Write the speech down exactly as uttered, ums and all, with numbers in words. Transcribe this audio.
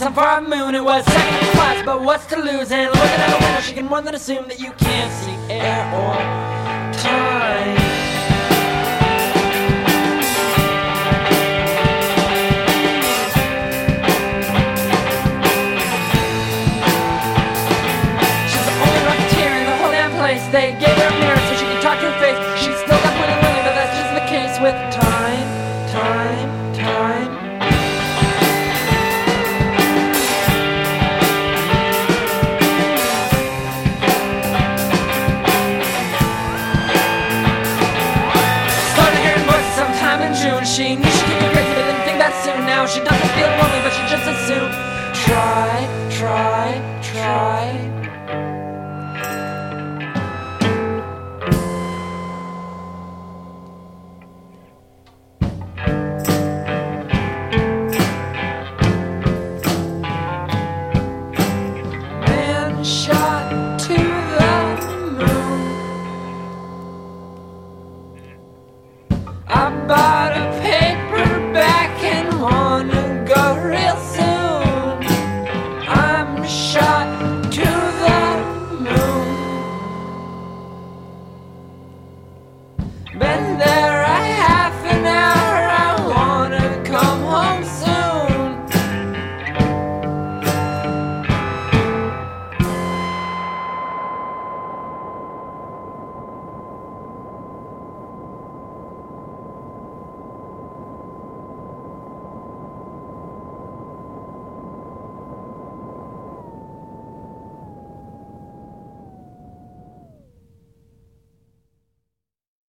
some far moon. It was second class, but what's to lose? And looking out a window, she can more than assume that you can't see air or time.